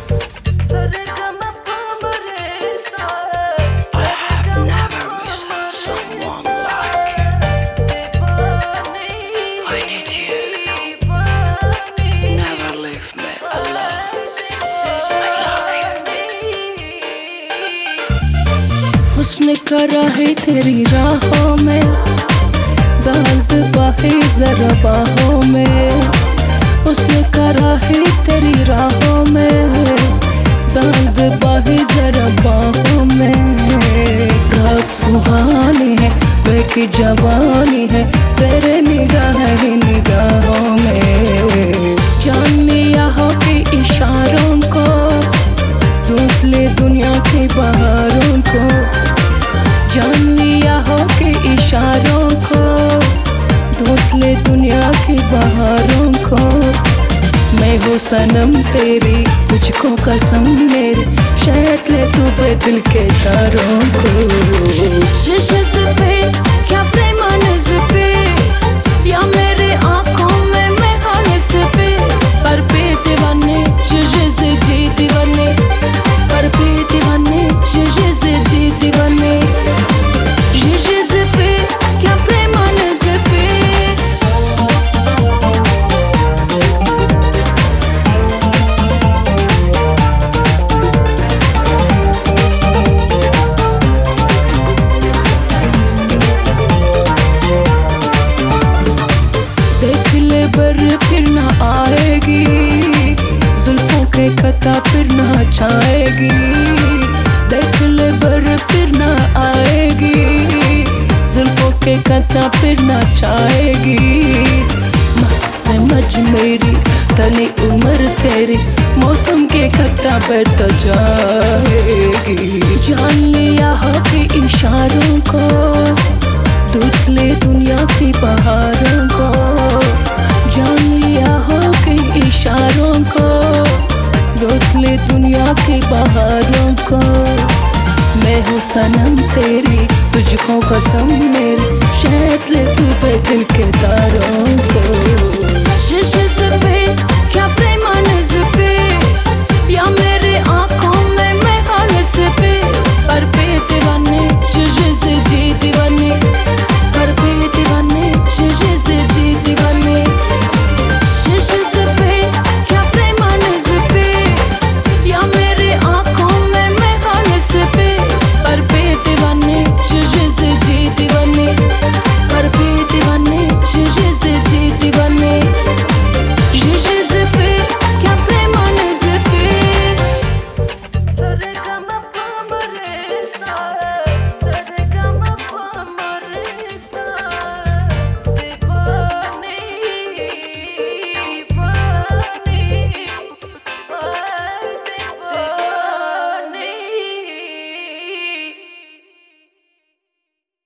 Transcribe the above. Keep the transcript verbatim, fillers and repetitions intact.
उसने करा है तेरी राहों में, डाल दबा है जरा बाहों में। उसने करा है तेरी राहों में, डाल दबा है जरा बाहों में। रात सुहानी है, बेकी जवानी है, तेरे निगाह ही निगाहों में। जान लिया हो के इशारों को, ढूंढ ले दुनिया की बहारों को। जान लिया हो के इशारों को, ढूंढ ले दुनिया की बहारों को। मैं हूँ सनम तेरी, तुझको कसम मेरी, शायद ले तू पे दिल के तारों को। शीशे पे क्या प्रेमानस पे, या मेरे आँखों में मैं हानिस पे। पर पे दीवाने शीशे से जी दीवाने, पर पे दीवाने शीशे से जी दीवाने। शीशे पे क्या प्रेमानस पे। देख ले बर फिर ना आएगी, जुल्फों के खता फिर ना छाएगी। देख ले बर फिर ना आएगी, जुल्फों के खता फिर ना छाएगी। मत समझ मेरी तनी उम्र तेरी, मौसम के खता बढ़ जाएगी। जान लिया हो के इशारों को, ढूंढ ले दुनिया की बहारों को। जान लिया हो के इशारों को, ढूंढ ले दुनिया की बहारों को। मैं हूँ सनम तेरी, तुझको कसम मेरी, शायद ले तू पे दिल के तारों